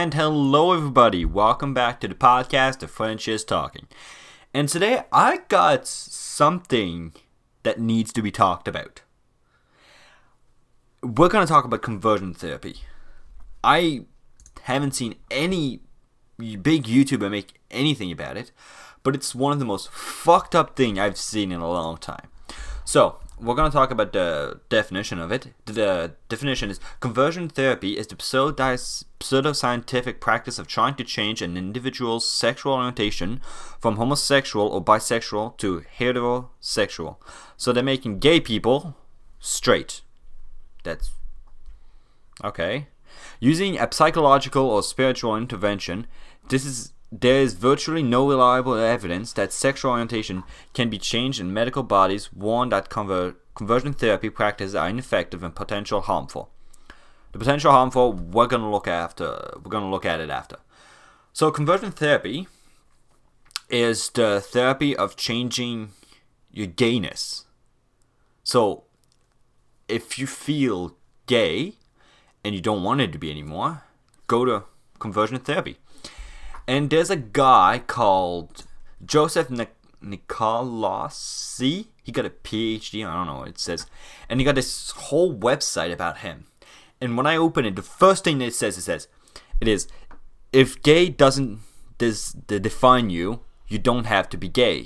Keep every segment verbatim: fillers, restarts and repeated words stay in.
And hello everybody, welcome back to the podcast of French is Talking. And today I got something that needs to be talked about. We're going to talk about conversion therapy. I haven't seen any big YouTuber make anything about it, but it's one of the most fucked up thing I've seen in a long time. So, we're going to talk about the definition of it. The definition is conversion therapy is the pseudo-scientific practice of trying to change an individual's sexual orientation from homosexual or bisexual to heterosexual. So they're making gay people straight. That's okay. Using a psychological or spiritual intervention, this is there is virtually no reliable evidence that sexual orientation can be changed, and medical bodies warn that conver- conversion therapy practices are ineffective and potential harmful. The potential harmful we're gonna look after. We're gonna look at it after. So conversion therapy is the therapy of changing your gayness. So if you feel gay and you don't want it to be anymore, go to conversion therapy. And there's a guy called Joseph Nicolassi. He got a P H D, I don't know what it says. And he got this whole website about him. And when I open it, the first thing that it says, it says, it is, if gay doesn't des- define you, you don't have to be gay.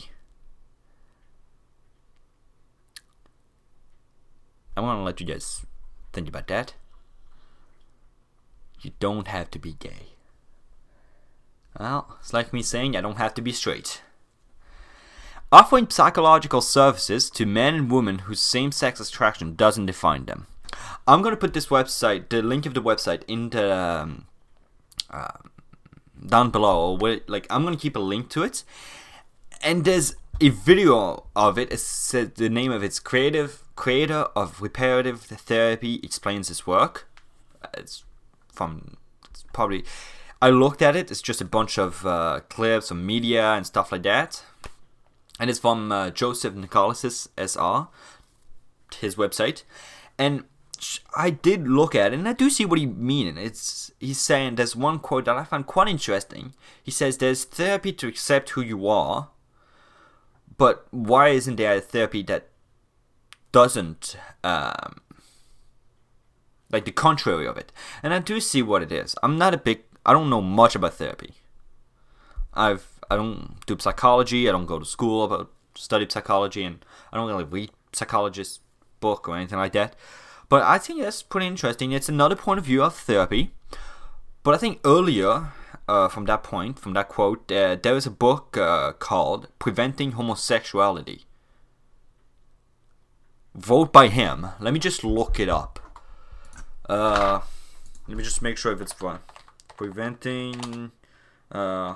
I want to let you guys think about that. You don't have to be gay. Well, it's like me saying I don't have to be straight. Offering psychological services to men and women whose same-sex attraction doesn't define them. I'm going to put this website, the link of the website, in the, um, uh, down below. Where, like, I'm going to keep a link to it. And there's a video of it. It says the name of its creative creator of reparative therapy explains his work. It's from it's probably. I looked at it. It's just a bunch of uh, clips of media and stuff like that. And it's from uh, Joseph Nicolassi, S R, his website. And I did look at it, and I do see what he means. It's he's saying there's one quote that I found quite interesting. He says there's therapy to accept who you are, but why isn't there a therapy that doesn't, um, like the contrary of it? And I do see what it is. I'm not a big I don't know much about therapy. I've I don't do psychology. I don't go to school about study psychology, and I don't really read psychologist book or anything like that. But I think that's pretty interesting. It's another point of view of therapy. But I think earlier, uh, from that point, from that quote, uh, there was a book uh, called "Preventing Homosexuality." Wrote by him. Let me just look it up. Uh, let me just make sure if it's fun. Preventing uh,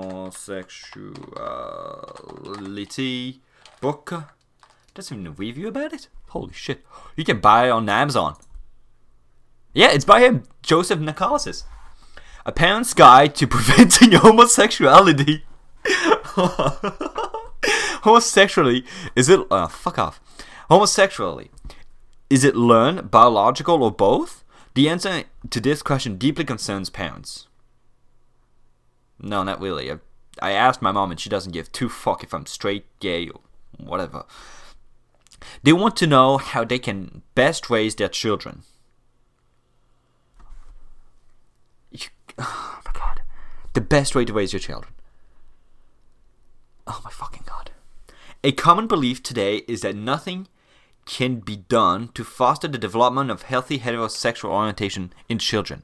Homosexuality book. Doesn't even a review about it. Holy shit! You can buy it on Amazon. Yeah, it's by him, Joseph Nicolassi. A Parent's Guide to Preventing Homosexuality. Homosexuality is it? Uh, fuck off. Homosexuality is it learned, biological, or both? The answer to this question deeply concerns parents. No, not really. I, I asked my mom and she doesn't give two fuck if I'm straight, gay, or whatever. They want to know how they can best raise their children. You, oh my god. The best way to raise your children. Oh my fucking god. A common belief today is that nothing can be done to foster the development of healthy heterosexual orientation in children.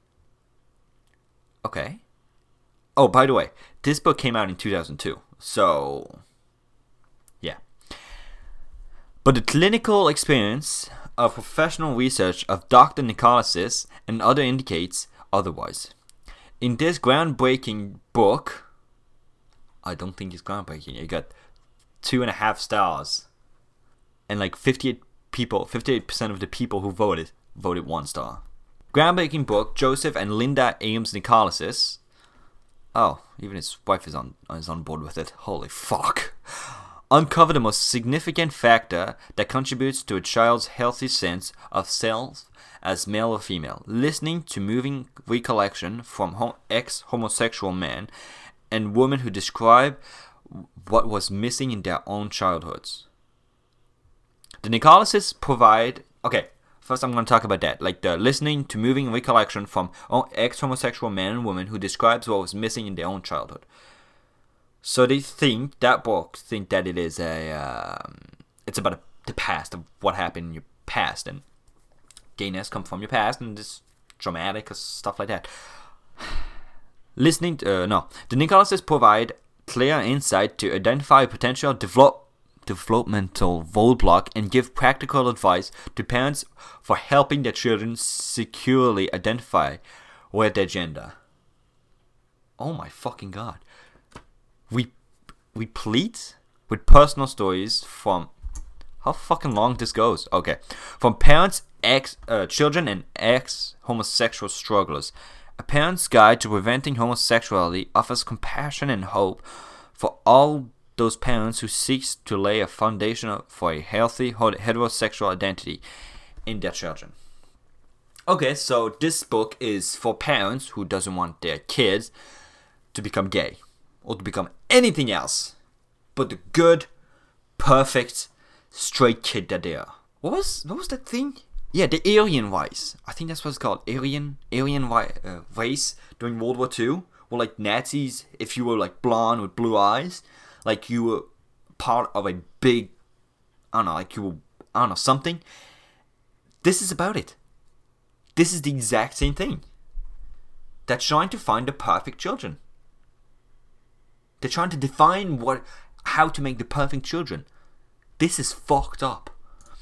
Okay. Oh, by the way, this book came out in two thousand two, so yeah. But the clinical experience of professional research of Doctor Nicolassi and other indicates otherwise. In this groundbreaking book, I don't think it's groundbreaking. It got two and a half stars. And like fifty-eight people, fifty-eight percent of the people who voted, voted one star. Groundbreaking book, Joseph and Linda Ames Nicolassi. Oh, even his wife is on is on board with it. Holy fuck. Uncover the most significant factor that contributes to a child's healthy sense of self as male or female, listening to moving recollection from hom- ex-homosexual men and women who describe what was missing in their own childhoods. The necrolysis provide... Okay, first I'm going to talk about that. Like the listening to moving recollection from ex-homosexual men and women who describes what was missing in their own childhood. So they think, that book think that it is a... Um, it's about a, the past, of what happened in your past. And gayness come from your past and this traumatic stuff like that. Listening to... Uh, no. The necrolysis provide clear insight to identify potential develop, developmental roadblock and give practical advice to parents for helping their children securely identify with their gender. Oh my fucking god. We we plead with personal stories from... How fucking long this goes? Okay. From parents, ex, uh, children and ex-homosexual strugglers. A Parent's Guide to Preventing Homosexuality offers compassion and hope for all those parents who seek to lay a foundation for a healthy heterosexual identity in their children. Okay, so this book is for parents who doesn't want their kids to become gay or to become anything else but the good, perfect, straight kid that they are. What was what was that thing? Yeah, the Aryan race. I think that's what it's called. Aryan, Aryan uh, race during World War Two. Or like Nazis, if you were like blonde with blue eyes, like you were part of a big, I don't know, like you were, I don't know, something. This is about it. This is the exact same thing. They're trying to find the perfect children. They're trying to define what, how to make the perfect children. This is fucked up.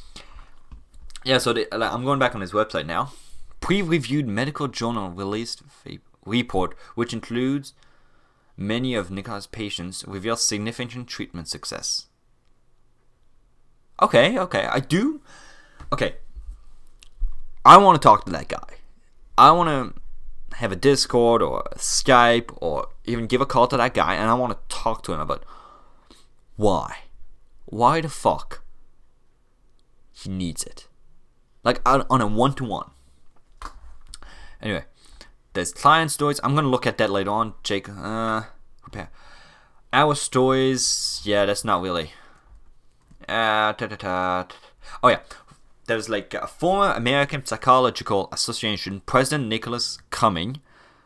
Yeah, so they, like, I'm going back on his website now. Pre-reviewed medical journal released a report, which includes many of Nicholas' patients, reveals significant treatment success. Okay, okay, I do. Okay, I want to talk to that guy. I want to have a Discord or a Skype or even give a call to that guy, and I want to talk to him about why. Why the fuck he needs it. Like on a one-to-one. Anyway, there's client stories. I'm going to look at that later on. Jake, uh, prepare. Our stories, yeah, that's not really. Uh, ta ta ta. Oh yeah, there's like a former American Psychological Association President Nicholas Cumming,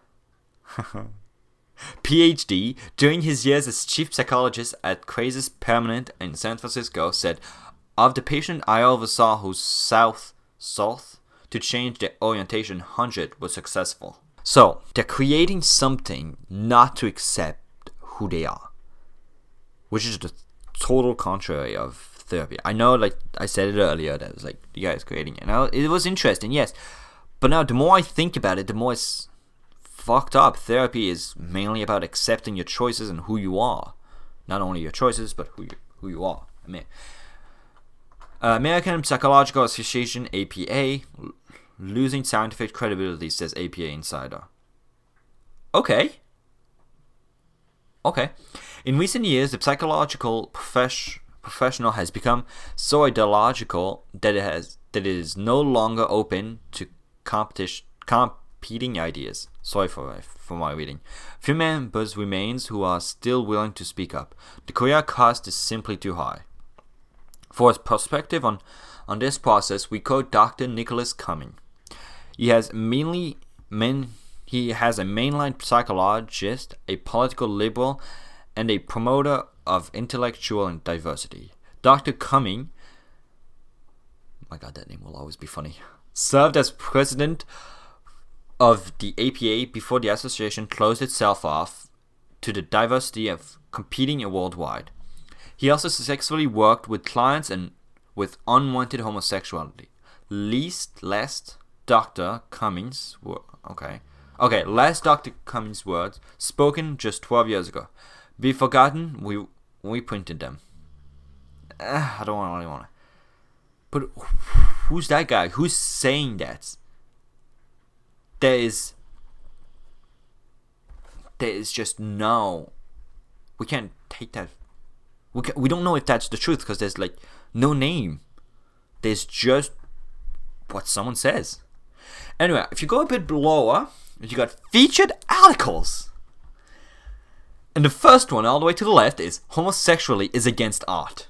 P H D, during his years as chief psychologist at Crisis Permanent in San Francisco, said, "Of the patient I oversaw who south south to change their orientation, one hundred were successful." So they're creating something not to accept who they are, which is the total contrary of therapy. I know, like I said it earlier, that was like the guy's creating it. Now it was interesting, yes, but now the more I think about it, the more it's fucked up. Therapy is mainly about accepting your choices and who you are, not only your choices but who you, who you are. I mean, uh, American Psychological Association (A P A) losing scientific credibility, says A P A Insider. Okay. Okay. In recent years, the psychological profes- professional has become so ideological that it has that it is no longer open to competition, competing ideas. Sorry for for my reading. Few members remains who are still willing to speak up. The career cost is simply too high. For his perspective on, on this process, we quote Doctor Nicholas Cumming. He has mainly men. He has a mainline psychologist, a political liberal, and a promoter of intellectual and diversity. Doctor Cumming, oh my god, that name will always be funny, served as president of the A P A before the association closed itself off to the diversity of competing worldwide. He also successfully worked with clients and with unwanted homosexuality. Least, last Doctor Cummings, okay, okay, last Doctor Cummings' words spoken just twelve years ago. Be forgotten, we we printed them. Uh, I don't really want to. But who's that guy? Who's saying that? There is. There is just no. We can't take that. We can, we don't know if that's the truth because there's like no name. There's just what someone says. Anyway, if you go a bit lower, you got featured articles. And the first one, all the way to the left, is homosexuality is against art.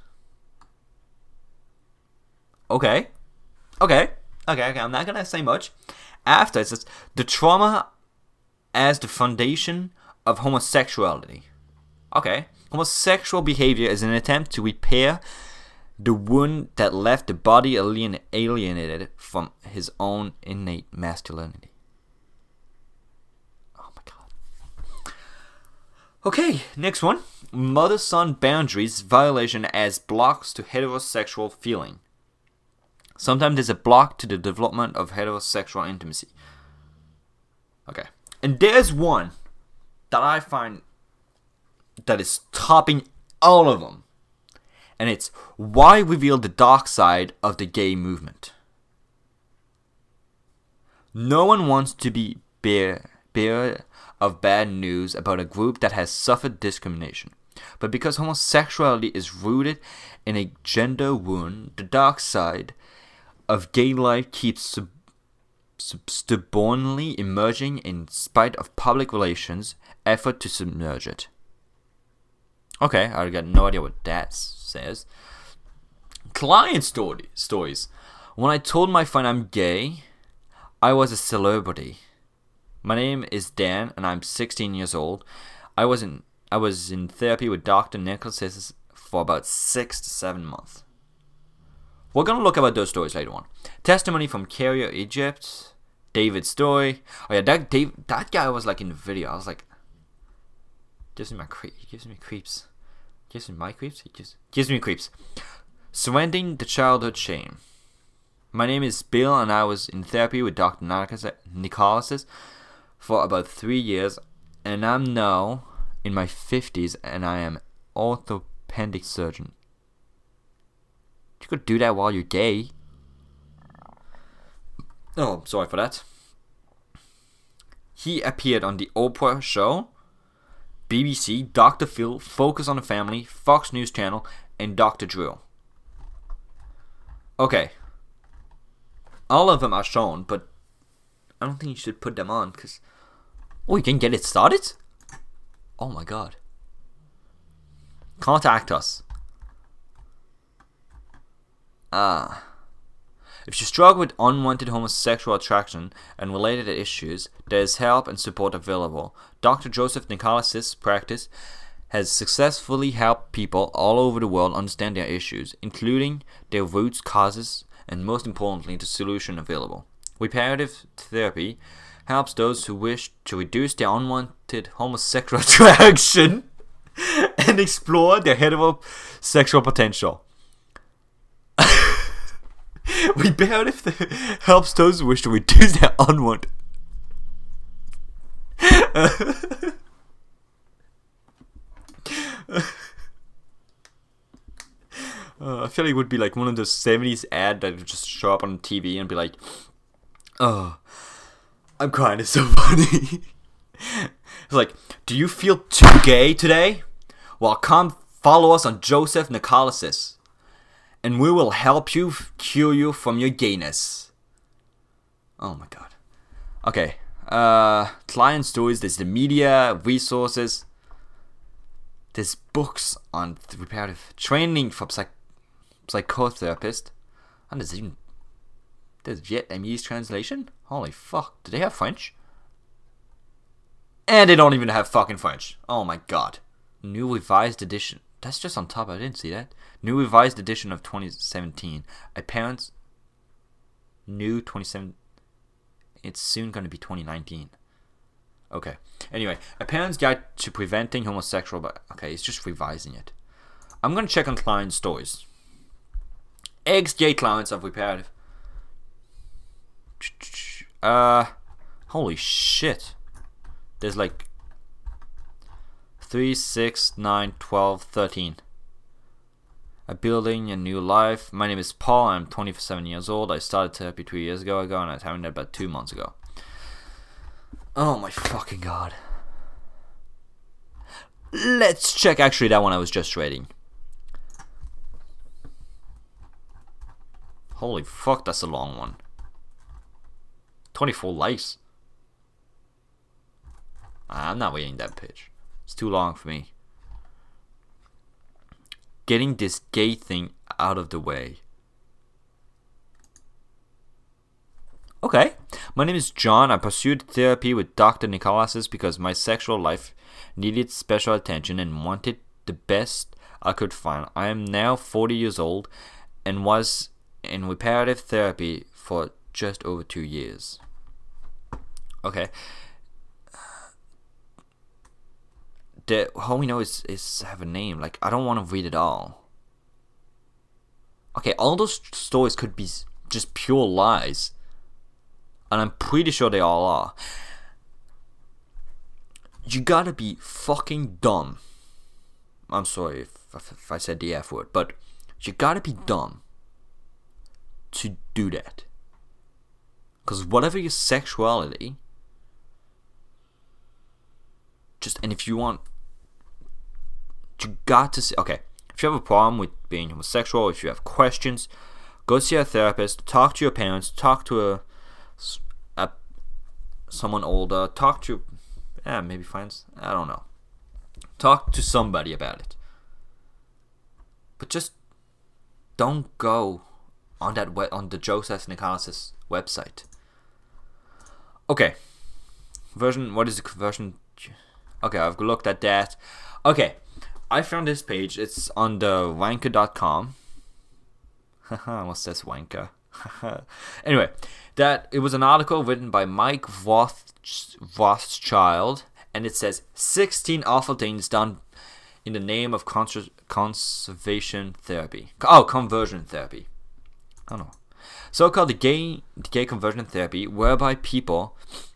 Okay. Okay. Okay, okay, I'm not gonna say much. After, it says, the trauma as the foundation of homosexuality. Okay. Homosexual behavior is an attempt to repair the wound that left the body alien- alienated from his own innate masculinity. Oh my god. Okay, next one. Mother-son boundaries violation as blocks to heterosexual feeling. Sometimes there's a block to the development of heterosexual intimacy. Okay. And there's one that I find that is topping all of them. And it's why reveal the dark side of the gay movement. No one wants to be bear, bearer of bad news about a group that has suffered discrimination. But because homosexuality is rooted in a gender wound, the dark side of gay life keeps sub- sub- stubbornly emerging in spite of public relations effort to submerge it. Okay, I got no idea what that says. Client story stories. When I told my friend I'm gay, I was a celebrity. My name is Dan, and I'm sixteen years old. I was in I was in therapy with Doctor Nicholas for about six to seven months. We're gonna look about those stories later on. Testimony from Carrier Egypt, David's story. Oh yeah, that Dave, that guy was like in the video. I was like, gives me my cre- he gives me creeps. Gives me my creeps? He gives, gives me creeps. Surrendering the childhood shame. My name is Bill, and I was in therapy with Doctor Nicholas for about three years, and I'm now in my fifties, and I am orthopedic surgeon. You could do that while you're gay. Oh, sorry for that. He appeared on the Oprah show, B B C, Doctor Phil, Focus on the Family, Fox News Channel, and Doctor Drew. Okay. All of them are shown, but I don't think you should put them on, because... Oh, you can get it started? Oh my god. Contact us. Ah. If you struggle with unwanted homosexual attraction and related issues, there is help and support available. Doctor Joseph Nicholas' practice has successfully helped people all over the world understand their issues, including their roots, causes, and most importantly, the solution available. Reparative therapy helps those who wish to reduce their unwanted homosexual attraction and explore their heterosexual potential. Reparative th- helps those who wish to reduce their unwanted. Uh, I feel like it would be like one of those seventies ads that would just show up on T V and be like, oh, I'm crying, it's so funny. It's like, do you feel too gay today? Well, come follow us on Joseph Nicholas, and we will help you cure you from your gayness. Oh my god. Okay, uh, client stories, there's the media, resources, there's books on reparative training for psych- psychotherapist, and there's even there's Vietnamese translation. Holy fuck, do they have French? And they don't even have fucking French. Oh my god. New revised edition. That's just on top. I didn't see that. New revised edition of twenty seventeen. A parent's new twenty seventeen. It's soon going to be twenty nineteen. Okay. Anyway, a parent's guide to preventing homosexual. But okay, it's just revising it. I'm going to check on client stories. Ex-gay clients of reparative. Uh, holy shit. There's like three, six, nine, twelve, thirteen. A building a new life. My name is Paul. I'm twenty-seven years old. I started therapy two years ago, ago and I was having that about two months ago. Oh my fucking god. Let's check actually that one I was just reading. Holy fuck, that's a long one. twenty-four likes. I'm not reading that page. It's too long for me. Getting this gay thing out of the way. Okay. My name is John. I pursued therapy with Doctor Nicholas because my sexual life needed special attention and wanted the best I could find. I am now forty years old and was in reparative therapy for just over two years. Okay. The all we know is, is have a name. Like, I don't want to read it all. Okay, all those stories could be just pure lies. And I'm pretty sure they all are. You gotta be fucking dumb. I'm sorry if, if, if I said the F word, but you gotta be dumb to do that. Because whatever your sexuality, just, and if you want, you got to see, okay, if you have a problem with being homosexual, if you have questions, go see a therapist, talk to your parents, talk to a, a someone older, talk to, yeah, maybe friends, I don't know. Talk to somebody about it. But just don't go on that we- on the Joseph Nicholas website. Okay. Version, what is the version? Okay, I've looked at that. Okay, I found this page. It's on the wanker dot com. Haha, what's this wanker? Anyway, that it was an article written by Mike Roth, Rothschild, and it says sixteen awful things done in the name of cons- conservation therapy. Oh, conversion therapy. I don't know. So-called the gay, the gay conversion therapy, whereby people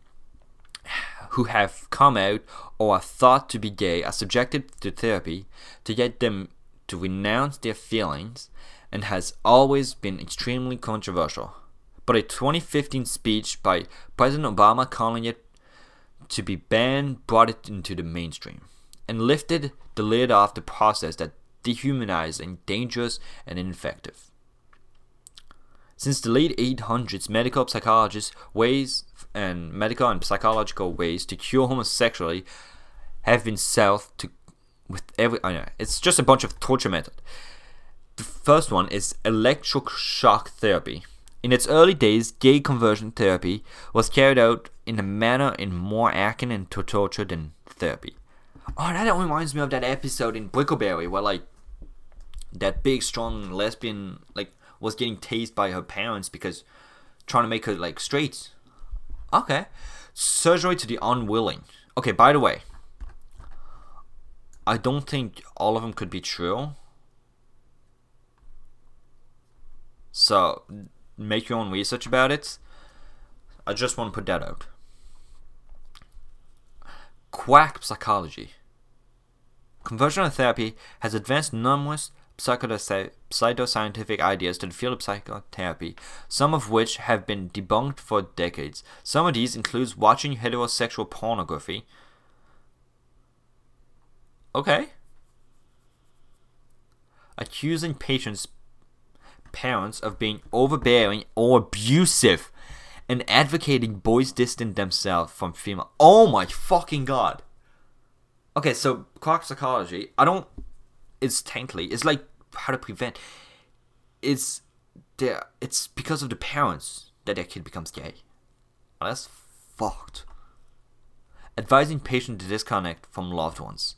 who have come out or are thought to be gay are subjected to therapy to get them to renounce their feelings, and has always been extremely controversial. But a twenty fifteen speech by President Obama calling it to be banned brought it into the mainstream and lifted the lid off the process that dehumanizing, dangerous, and ineffective. Since the late eight hundreds, medical psychologists ways and medical and psychological ways to cure homosexuality have been south to with every. I know it's just a bunch of torture methods. The first one is electroshock therapy. In its early days, gay conversion therapy was carried out in a manner in more akin and to torture than therapy. Oh, that reminds me of that episode in Brickleberry where like that big strong lesbian like was getting tased by her parents because trying to make her like straight. Okay. Surgery to the unwilling. Okay, by the way, I don't think all of them could be true. So, make your own research about it. I just want to put that out. Quack psychology. Conversion therapy has advanced numerous pseudoscientific ideas to the field of psychotherapy, some of which have been debunked for decades. Some of these include watching heterosexual pornography. Okay. Accusing patients' parents of being overbearing or abusive, and advocating boys distance themselves from female. Oh my fucking god. Okay, so quack psychology, I don't, it's technically, it's like how to prevent, it's the, it's because of the parents that their kid becomes gay. Oh, that's fucked. Advising patients to disconnect from loved ones.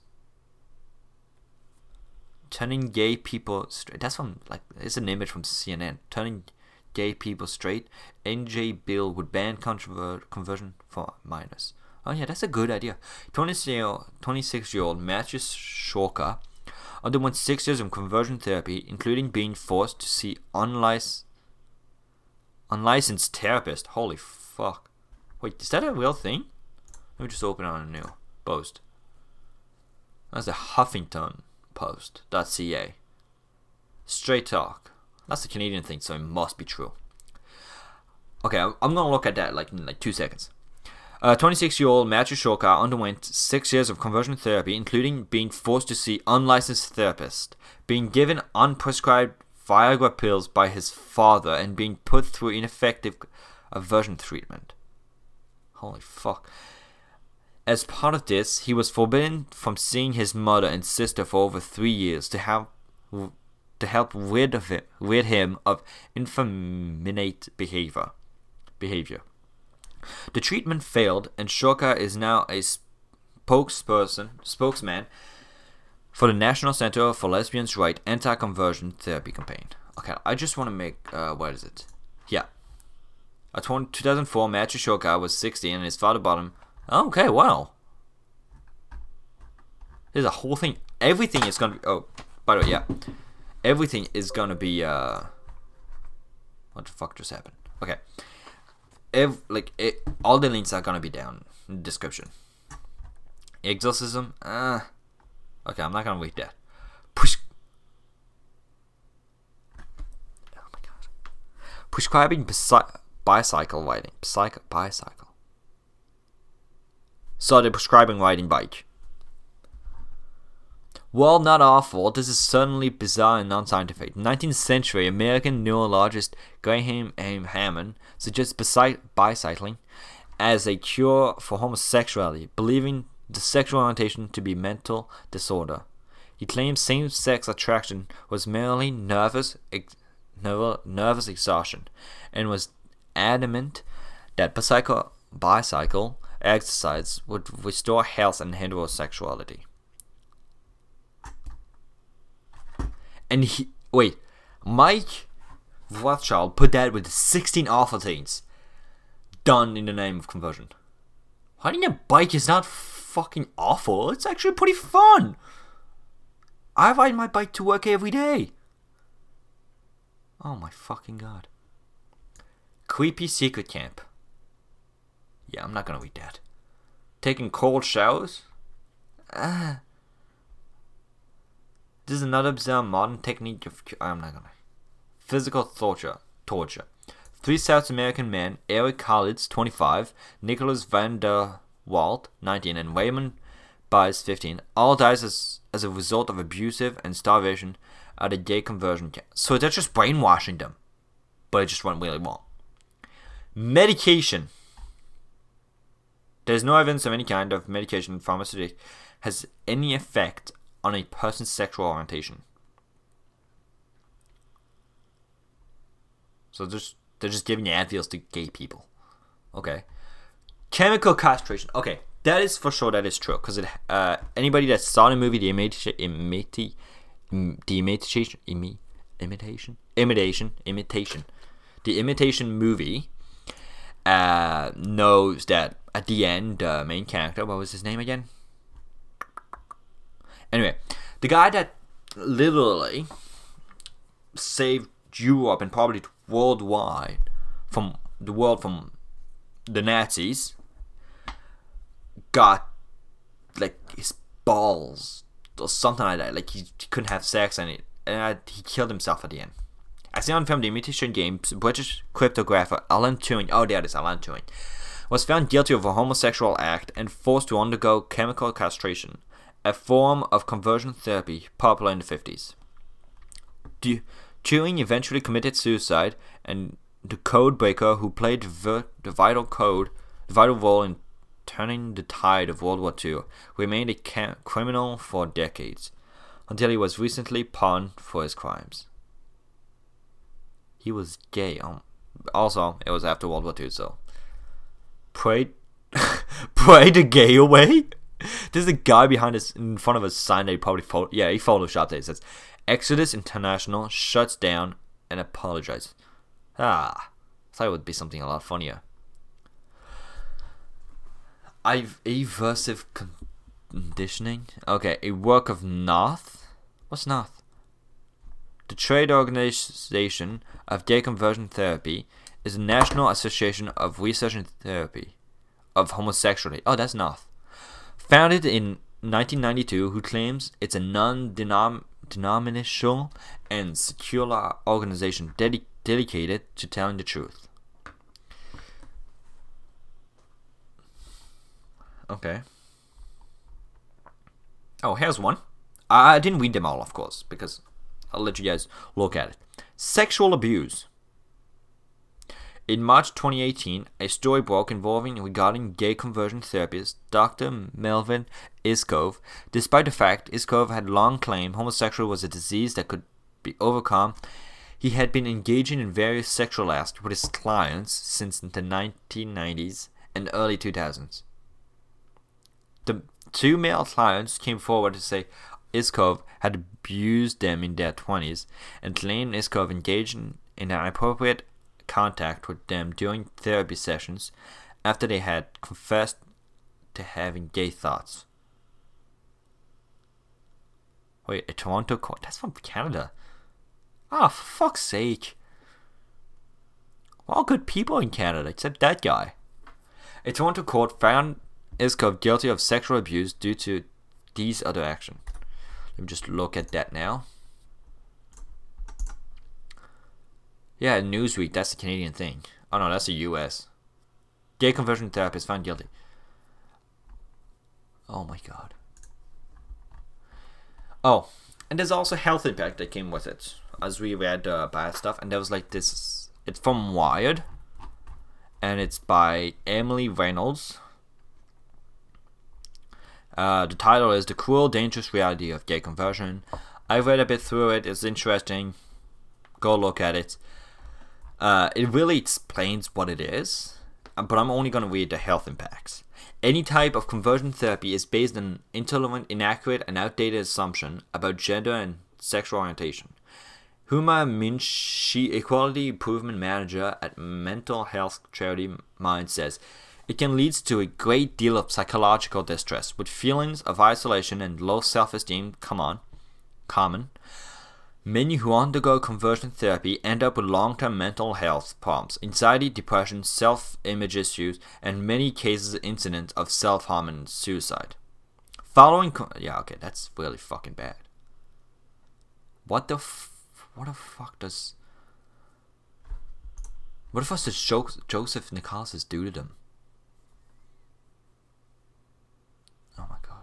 Turning gay people straight. That's from, like, it's an image from C N N. Turning gay people straight. N J bill would ban controver- conversion for minors. Oh yeah, that's a good idea. twenty-six-year-old Matthew Shorka underwent six years of conversion therapy, including being forced to see unlic- unlicensed therapist. Holy fuck. Wait, is that a real thing? Let me just open it on a new post. That's the Huffington Post.ca. Straight talk. That's the Canadian thing, so it must be true. Okay, I'm gonna look at that like in like two seconds. Uh, twenty-six-year-old Matthew Shorka underwent six years of conversion therapy, including being forced to see unlicensed therapists, being given unprescribed Viagra pills by his father, and being put through ineffective aversion treatment. Holy fuck. As part of this, he was forbidden from seeing his mother and sister for over three years to help to help rid of it, rid him of effeminate behavior. Behavior. The treatment failed, and Shurka is now a spokesperson, spokesman for the National Center for Lesbians' Right anti-conversion therapy campaign. Okay, I just want to make uh, what is it? Yeah. A two thousand four, Matthew Shurka was sixteen, and his father bought him. Okay, wow. There's a whole thing. Everything is gonna be. Oh, by the way, yeah. Everything is gonna be. Uh, what the fuck just happened? Okay. Ev- like it, all the links are gonna be down in the description. Exorcism. Uh, okay, I'm not gonna read that. Push. Oh my god. Prescribing bisi- bicycle riding. Bicycle. Bicycle. So they're prescribing riding bike. While not awful, this is certainly bizarre and non-scientific. nineteenth century American neurologist Graham M. Hammond suggests bicy- bicycling as a cure for homosexuality, believing the sexual orientation to be mental disorder. He claims same-sex attraction was merely nervous, ex- nerv- nervous exhaustion, and was adamant that bicycle, bicycle exercise would restore health and heterosexuality. And he, wait, Mike Rothschild put that with sixteen awful things done in the name of conversion. Riding a bike is not fucking awful. It's actually pretty fun. I ride my bike to work every day. Oh my fucking god. Creepy secret camp. Yeah, I'm not gonna read that. Taking cold showers? Ah. This is another bizarre modern technique of... I'm not gonna... Physical torture. Torture. Three South American men, Eric Collins, twenty-five, Nicholas van der Walt, nineteen, and Raymond Bies, fifteen, all died as, as a result of abusive and starvation at a gay conversion camp. So they're just brainwashing them. But it just went really wrong. Medication. There's no evidence of any kind of medication pharmaceutic has any effect on a person's sexual orientation. So just they're just giving Advils to gay people. Okay. Chemical castration. Okay, that is for sure. That is true because it. Uh, anybody that saw the movie The Imitation, imita- the imitation, imi- imitation, imitation, imitation, the imitation movie, uh, knows that at the end, the uh, main character, what was his name again? Anyway, the guy that literally saved Europe and probably worldwide from the world from the Nazis got like his balls or something like that. Like he, he couldn't have sex and, it, and I, he killed himself at the end. I see on film The Imitation Game, British cryptographer Alan Turing, oh there it is, Alan Turing, was found guilty of a homosexual act and forced to undergo chemical castration, a form of conversion therapy popular in the fifties. D- Turing eventually committed suicide, and the code breaker who played the, the vital code, the vital role in turning the tide of World War Two, remained a ca- criminal for decades, until he was recently pardoned for his crimes. He was gay. Um, also, it was after World War Two, so pray, pray the gay away. There's a guy behind us in front of a sign that he probably photo- yeah he photoshopped it. It says Exodus International shuts down and apologizes. Ah, I thought it would be something a lot funnier. I've aversive conditioning. Okay, a work of Noth. What's Noth? The Trade Organization of Gay Conversion Therapy is a national association of research and therapy of homosexuality. Oh, that's Noth. Founded in nineteen ninety-two, who claims it's a non-denominational and secular organization dedi- dedicated to telling the truth. Okay. Oh, here's one. I didn't read them all, of course, because I'll let you guys look at it. Sexual abuse. In March twenty eighteen, a story broke involving regarding gay conversion therapist Doctor Melvin Iskov. Despite the fact Iskov had long claimed homosexuality was a disease that could be overcome, he had been engaging in various sexual acts with his clients since the nineteen nineties and early two thousands. The two male clients came forward to say Iskov had abused them in their twenties and claimed Iskov engaged in inappropriate contact with them during therapy sessions after they had confessed to having gay thoughts. Wait, a Toronto court? That's from Canada. Ah, oh, for fuck's sake. We're all good people in Canada, except that guy. A Toronto court found Iskov guilty of sexual abuse due to these other actions. Let me just look at that now. Yeah, Newsweek, that's the Canadian thing. Oh no, that's the U S. Gay conversion therapist found guilty. Oh my god. Oh, and there's also health impact that came with it. As we read uh, bad stuff, and there was like this. It's from Wired, and it's by Emily Reynolds. Uh, the title is "The Cruel, Dangerous Reality of Gay Conversion." I read a bit through it. It's interesting. Go look at it. Uh, it really explains what it is, but I'm only going to read the health impacts. Any type of conversion therapy is based on intolerant, inaccurate, and outdated assumption about gender and sexual orientation. Huma Minshi, Equality Improvement Manager at mental health charity Mind, says, it can lead to a great deal of psychological distress, with feelings of isolation and low self-esteem come on, common. Many who undergo conversion therapy end up with long-term mental health problems, anxiety, depression, self-image issues, and many cases incidents of self-harm and suicide. Following, con- yeah, okay, that's really fucking bad. What the, f- what the fuck does, what the fuck does jo- Joseph Nicholas do to them? Oh my god.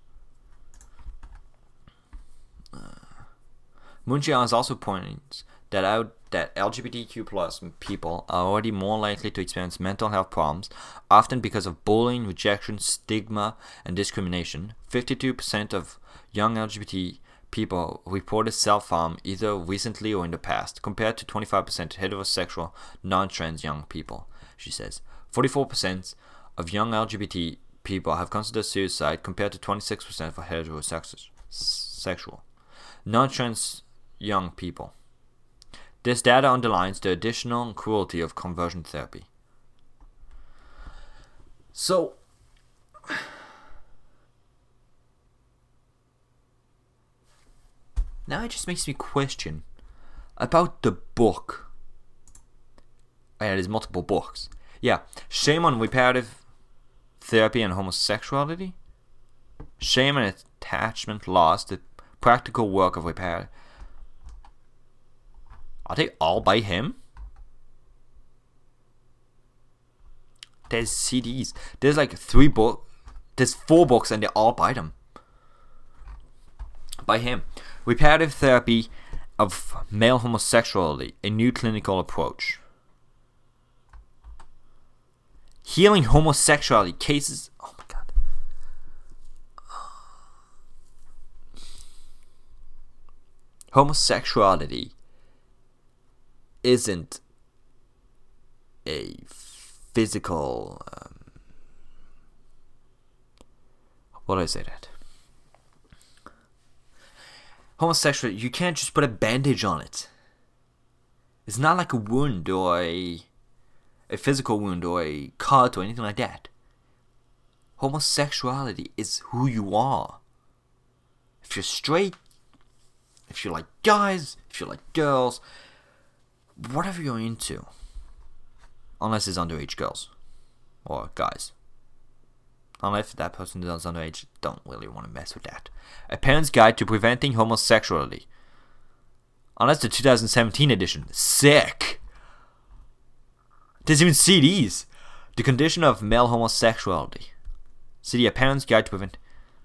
Munchians also points that out that L G B T Q plus people are already more likely to experience mental health problems, often because of bullying, rejection, stigma, and discrimination. fifty-two percent of young L G B T people reported self-harm either recently or in the past, compared to twenty-five percent heterosexual, non-trans young people, she says. forty-four percent of young L G B T people have considered suicide, compared to twenty-six percent for heterosexual. Non-trans young people. This data underlines the additional cruelty of conversion therapy. So, now it just makes me question about the book. Oh yeah, there's multiple books. Yeah, Shame on Reparative Therapy and Homosexuality. Shame and Attachment Loss, the practical work of repair. Are they all by him? There's C Ds. There's like three books. There's four books and they're all by them. By him. Reparative Therapy of Male Homosexuality, a New Clinical Approach. Healing Homosexuality Cases. Oh my god. Homosexuality isn't a physical um, what do I say that? Homosexuality, you can't just put a bandage on it. It's not like a wound or a a physical wound or a cut or anything like that. Homosexuality is who you are. If you're straight, if you like guys, if you like girls, whatever you're into, unless it's underage girls or guys. Unless that person is underage, don't really want to mess with that. A Parent's Guide to Preventing Homosexuality. Unless the two thousand seventeen edition. Sick! There's even C Ds. The Condition of Male Homosexuality. C D, A Parent's Guide to Prevent...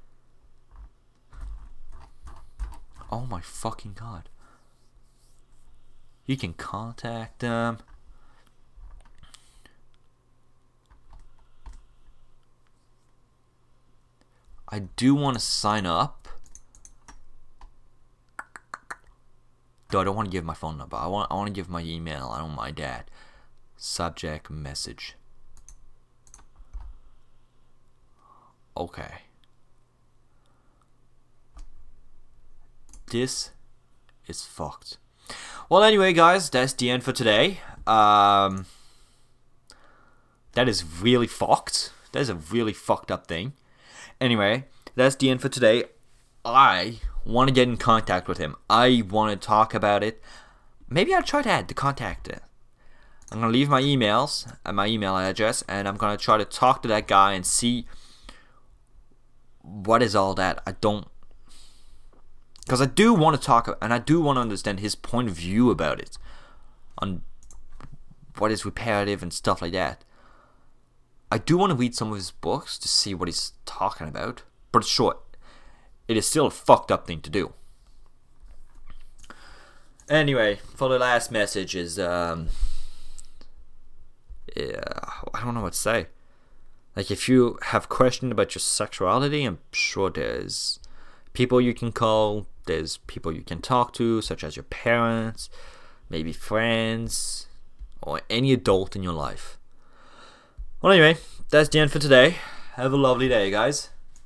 Oh my fucking god. You can contact them. I do want to sign up. Though I don't want to give my phone number. I want I want to give my email. I don't mind that. Subject message. Okay. This is fucked. Well, anyway, guys, that's the end for today. Um, that is really fucked. That is a really fucked up thing. Anyway, that's the end for today. I want to get in contact with him. I want to talk about it. Maybe I'll try to add the contact. I'm going to leave my emails and my email address, and I'm going to try to talk to that guy and see what is all that. I don't... Because I do want to talk, and I do want to understand his point of view about it. On what is reparative and stuff like that. I do want to read some of his books to see what he's talking about. But it's short. It is still a fucked up thing to do. Anyway, for the last message is... Um, yeah, I don't know what to say. Like, if you have questions about your sexuality, I'm sure there's people you can call. There's people you can talk to, such as your parents, maybe friends, or any adult in your life. Well, anyway, that's the end for today. Have a lovely day, guys.